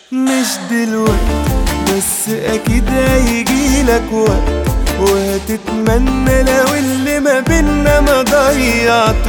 مش دلوقتي بس اكيد هيجيلك وقت، وهتتمنى لو اللي ما بينا ما ضيعتوش.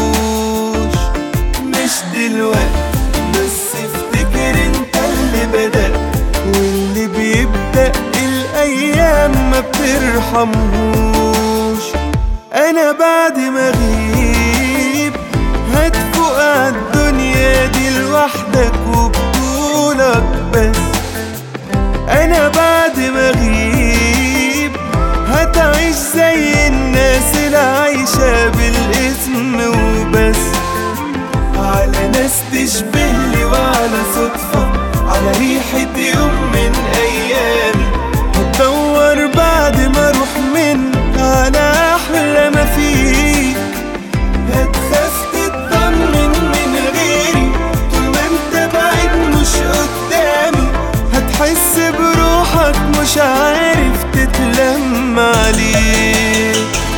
مش دلوقتي بس افتكر انت اللي بدأت، واللي بيبدأ الايام ما بترحمهوش. انا بعد ما اغيب هتفوق عالدنيا دي لوحدك وبطولك بس. انا بعد ما اغيب هتعيش زي الناس اللي عايشة بالاسم وبس، على ناس تشبهلي وعلى صدفة، على ريحة يوم من ايامي. هتدور بعد ما اروح منك على احلى ما فيك، هتخاف تطمن من غيري طول ما انت بعيد مش قدامي، هتحس بروحك مش عارف تتلم عليك.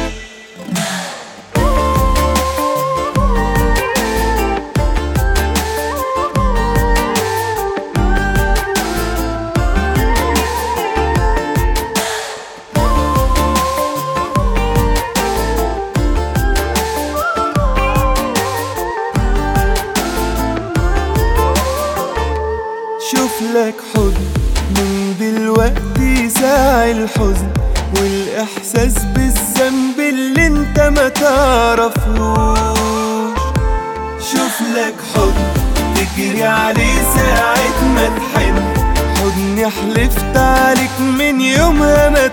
شوف لك حضن من دلوقتي ساعي الحزن، والإحساس بالذنب اللي انت ما تعرفهوش. شوف لك حضن تجري عليه ساعة ما تحن، حضني حلفت عليك من يومها ما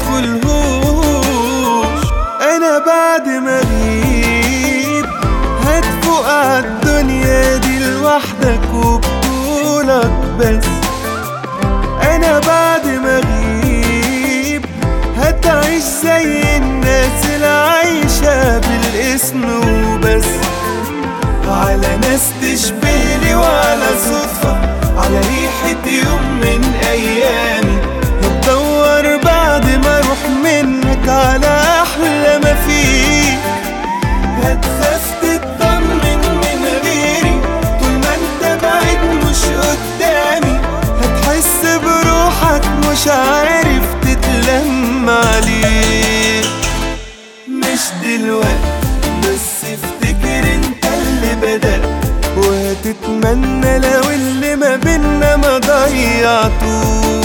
تدخلهوش. أنا بعد ما أغيب هتفوق عالدنيا دي لوحدك وبطولك بس. انا بعد ما اغيب هتعيش زي الناس اللي عايشة بالاسم وبس، على ناس تشبهلي وعلى صدفة، على ريحة يوم من ايامي. هتدور بعد ما اروح منك على احلى ما فيك، هتخاف تطمن من غيري طول ما انت بعيد مش قدامي، هتحس بروحك مش عارف تتلم عليك. مش دلوقتي بس افتكر انت اللي بدأت، وهتتمنى لو اللي ما بينا ما ضيعتوش.